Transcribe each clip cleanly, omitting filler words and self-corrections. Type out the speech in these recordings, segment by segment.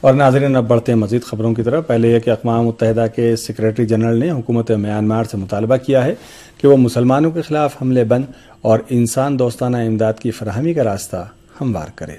اور ناظرین اب بڑھتے ہیں مزید خبروں کی طرف. پہلے یہ کہ اقوام متحدہ کے سیکریٹری جنرل نے حکومت میانمار سے مطالبہ کیا ہے کہ وہ مسلمانوں کے خلاف حملے بند اور انسان دوستانہ امداد کی فراہمی کا راستہ ہموار کرے.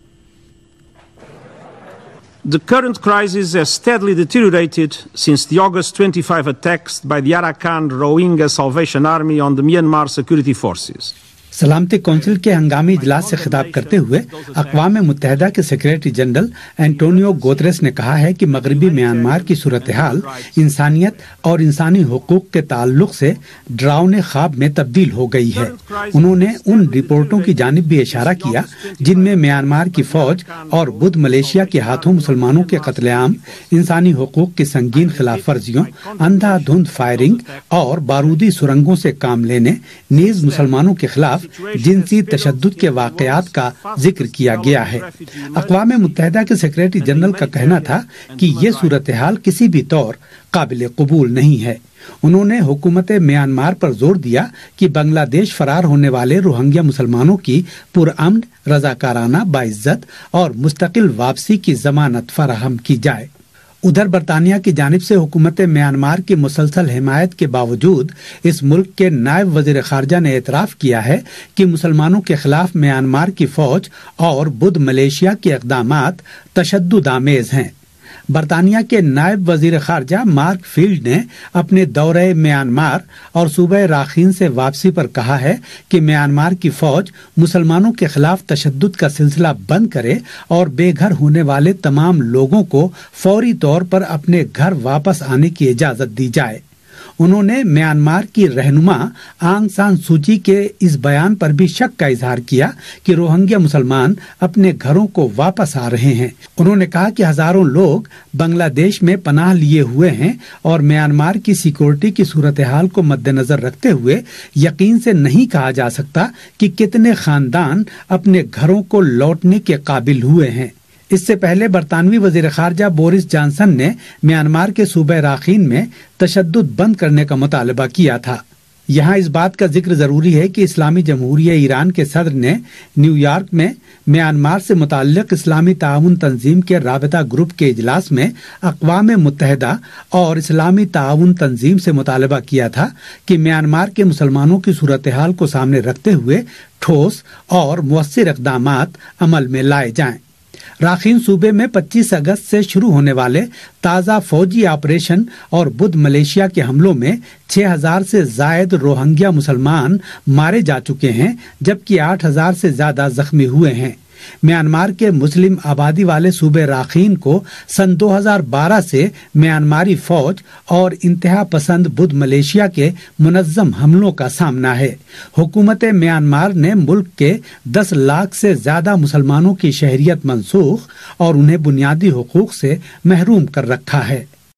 The current crisis has steadily deteriorated since the August 25 attacks by the Arakan Rohingya Salvation Army on the Myanmar security forces. سلامتی کونسل کے ہنگامی اجلاس سے خطاب کرتے ہوئے اقوام متحدہ کے سیکریٹری جنرل اینٹونیو گوتریس نے کہا ہے کہ مغربی میانمار کی صورتحال انسانیت اور انسانی حقوق کے تعلق سے ڈراؤنے خواب میں تبدیل ہو گئی ہے. انہوں نے ان رپورٹوں کی جانب بھی اشارہ کیا جن میں میانمار کی فوج اور بدھ ملیشیا کے ہاتھوں مسلمانوں کے قتل عام، انسانی حقوق کی سنگین خلاف ورزیوں، اندھا دھند فائرنگ اور بارودی سرنگوں سے کام لینے، نیز مسلمانوں کے خلاف جنسی تشدد کے واقعات کا ذکر کیا گیا ہے. اقوام متحدہ کے سیکریٹری جنرل کا کہنا تھا کہ یہ صورتحال کسی بھی طور قابل قبول نہیں ہے. انہوں نے حکومت میانمار پر زور دیا کہ بنگلہ دیش فرار ہونے والے روہنگیا مسلمانوں کی پرامن، رضاکارانہ، باعزت اور مستقل واپسی کی ضمانت فراہم کی جائے. ادھر برطانیہ کی جانب سے حکومت میانمار کی مسلسل حمایت کے باوجود اس ملک کے نائب وزیر خارجہ نے اعتراف کیا ہے کہ مسلمانوں کے خلاف میانمار کی فوج اور بدھ ملیشیا کے اقدامات تشدد آمیز ہیں. برطانیہ کے نائب وزیر خارجہ مارک فیلڈ نے اپنے دورہ میانمار اور صوبہ راخین سے واپسی پر کہا ہے کہ میانمار کی فوج مسلمانوں کے خلاف تشدد کا سلسلہ بند کرے اور بے گھر ہونے والے تمام لوگوں کو فوری طور پر اپنے گھر واپس آنے کی اجازت دی جائے. انہوں نے میانمار کی رہنما آنگ سان سوچی کے اس بیان پر بھی شک کا اظہار کیا کہ روہنگیا مسلمان اپنے گھروں کو واپس آ رہے ہیں. انہوں نے کہا کہ ہزاروں لوگ بنگلہ دیش میں پناہ لیے ہوئے ہیں اور میانمار کی سیکورٹی کی صورتحال کو مد نظر رکھتے ہوئے یقین سے نہیں کہا جا سکتا کہ کتنے خاندان اپنے گھروں کو لوٹنے کے قابل ہوئے ہیں. اس سے پہلے برطانوی وزیر خارجہ بورس جانسن نے میانمار کے صوبہ راخین میں تشدد بند کرنے کا مطالبہ کیا تھا. یہاں اس بات کا ذکر ضروری ہے کہ اسلامی جمہوریہ ایران کے صدر نے نیو یارک میں میانمار سے متعلق اسلامی تعاون تنظیم کے رابطہ گروپ کے اجلاس میں اقوام متحدہ اور اسلامی تعاون تنظیم سے مطالبہ کیا تھا کہ میانمار کے مسلمانوں کی صورتحال کو سامنے رکھتے ہوئے ٹھوس اور مؤثر اقدامات عمل میں لائے جائیں. راخین صوبے میں 25 اگست سے شروع ہونے والے تازہ فوجی آپریشن اور بدھ ملیشیا کے حملوں میں 6000 سے زائد روہنگیا مسلمان مارے جا چکے ہیں جبکہ 8000 سے زیادہ زخمی ہوئے ہیں. میانمار کے مسلم آبادی والے صوبے راخین کو سن 2012 سے میانماری فوج اور انتہا پسند بدھ ملیشیا کے منظم حملوں کا سامنا ہے. حکومت میانمار نے ملک کے 10 لاکھ سے زیادہ مسلمانوں کی شہریت منسوخ اور انہیں بنیادی حقوق سے محروم کر رکھا ہے.